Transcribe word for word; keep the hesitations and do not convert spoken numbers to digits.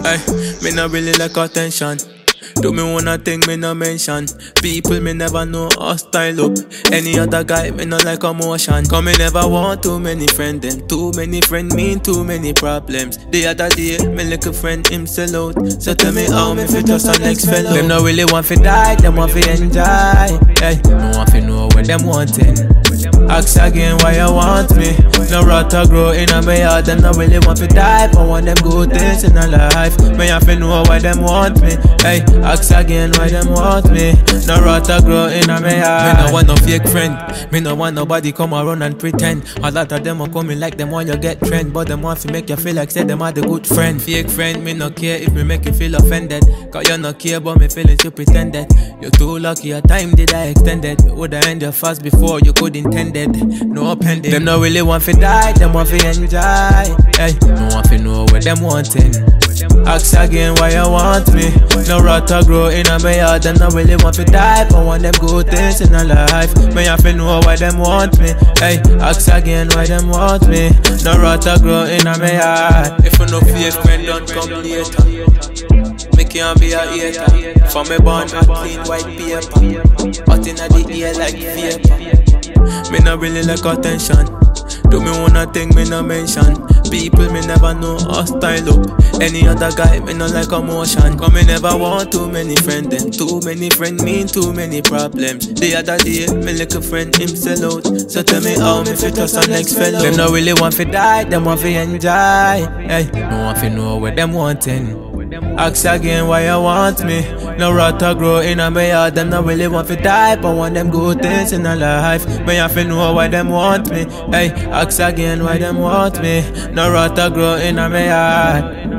Ay, me no really like attention. Do me wanna thing me no mention. People me never know hostile up. Any other guy me no like emotion. Cause me never want too many friends. Them too many friends mean too many problems. The other day me little friend him sell out. So tell me how me fit trust the next fellow. Them no really want fi die, them want fi enjoy. Hey, no want fi know what them wanting. Ask again why you want me. No rata grow in a me heart. Them no really want fi die, but want them good things in a life. Me have to know why them want me. Hey, ask again why them want me. No rata grow in a me heart. Me no want no fake friend. Me no want nobody come around and pretend. A lot of them are coming like them want you get trend, but them want to make you feel like say them are the good friend. Fake friend, me no care if me make you feel offended. Cause you no care about me feelings you pretended. You too lucky your time did I extended. Me woulda end your fast before you could intended. No pending. Them no really want to die, them want to enjoy. Hey, no want to know what them wanting. Ask again why you want me. No rata grow in a me heart. Them no really want to die, but want them good things in a life. Me have to know why them want me. Hey, ask again why them want me. No rata grow in a me heart. If you no fake friend don't come later, me can't be a hater. For me born a clean white paper, but in the ear like vapor. Me no really like attention. Do me wanna thing me no mention. People me never know hostile up. Any other guy me no like emotion. Cause me never want too many friends. Them too many friends mean too many problems. The other day me little friend him sell out. So tell me how me fit trust the next fellow. Them no really want to die, them want to enjoy. Hey, no want to know what them wanting. Ask again why you want me. No rata grow in a me heart. Them no really want to die, but want them good things in a life. Me have to know why them want me. Hey, ask again why them want me. No rata grow in a me heart.